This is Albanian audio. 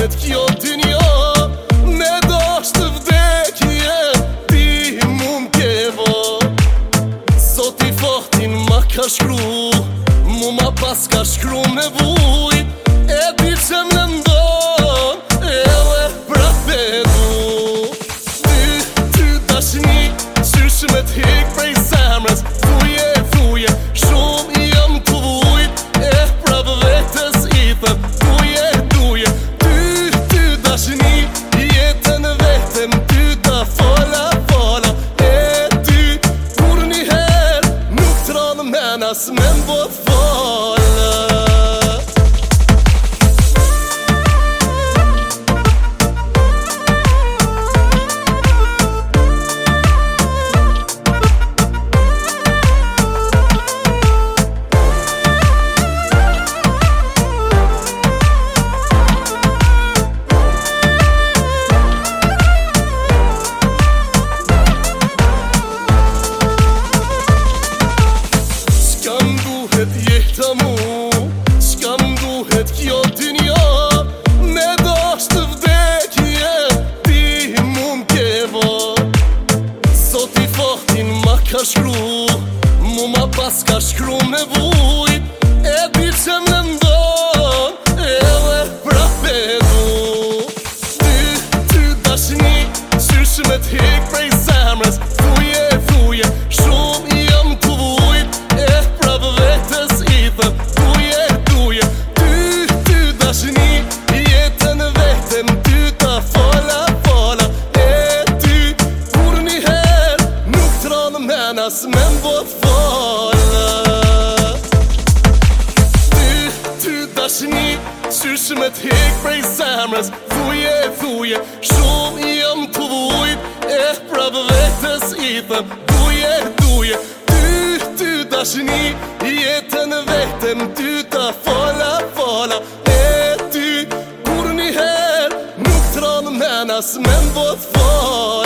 duhet kjo dynja me dasht të vdekje ti mu m'ke vo. Sot i fahtin ma ka shkru, mu ma pas ka shkru me vujt, e di që më nëndon edhe prape du. Ty dashni qysh me t'hek prej zemrës, thuje shumë jam të vujt, e prap vetës i thëm duje. Ty dashni jetën vetëm ty ta fola, e ty kur njëher nuk t'ranë menas me m'bo fola. Jehta mu, qka m'duhet kjo dynja me dasht të vdekje ti mu m'ke vo. Sot i fahtin ma ka shkru, mu ma pas ka shkru me vujt, e di që më nëndon edhe prape du. Ty dashni qysh me t'hek prej zemrës, thuje shumë jam të vujt, e prap vetës i thëm duje. Ty dashni jetën vetëm ty ta fola, e ty kur njëher nuk t'ranë menas me m'bo fola. Ty dashni qysh me t'hek prej zemrës, thuje shumë jam të vujt, e prap vetës i thëm duje. Ty dashni jetën vetëm ty ta fola, e ty kur njëher nuk t'ranë menas me m'bo fola.